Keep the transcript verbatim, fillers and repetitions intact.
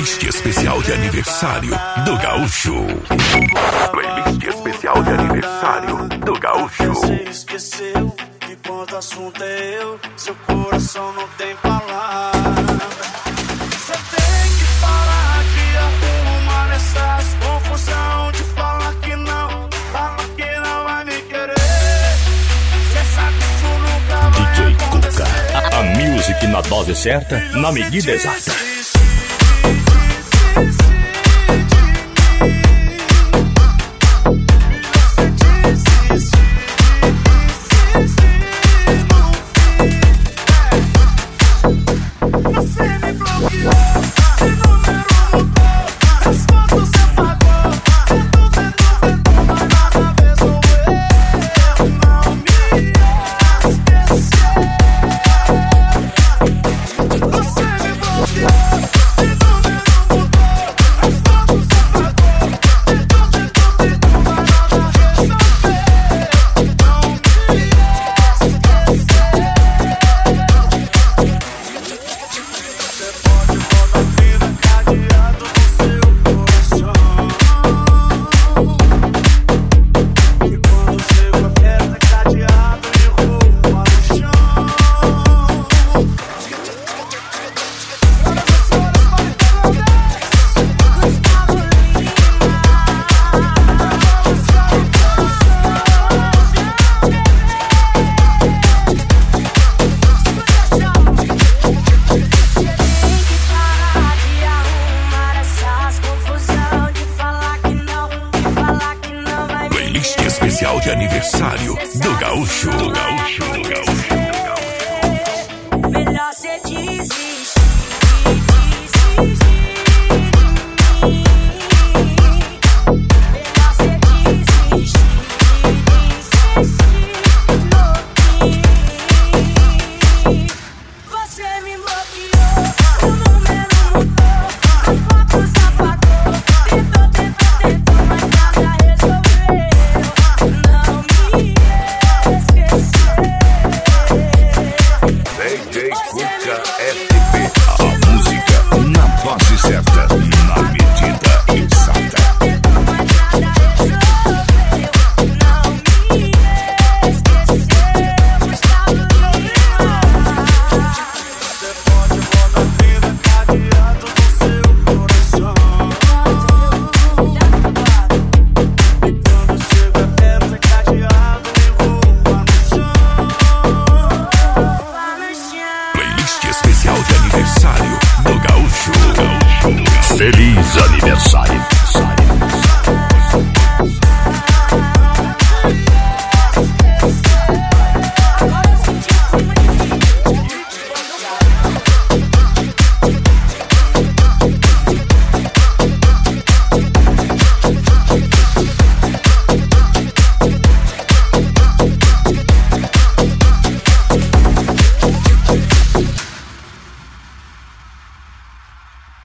Playlist especial de aniversário do Gaúcho. Playlist especial de aniversário do Gaúcho. Você esqueceu que quando o assunto é eu, seu coração não tem palavra. Você tem que parar de arrumar essas confusão, de falar que não, fala que não vai me querer. Você sabe que isso nunca vai D J acontecer. Cuca, a music na dose certa, na medida exata. Especial de aniversário do Gaúcho. Do Gaúcho, do Gaúcho, do Gaúcho. Melhor cê desistir, melhor cê desistir, você me bloqueou, o número mudou, as fotos apagou, tentou, tentou, tentou, mas nada resolveu. D J Cuca F P. A música na dose certa, na medida exata. Especial de aniversário do Gaúcho. Feliz aniversário.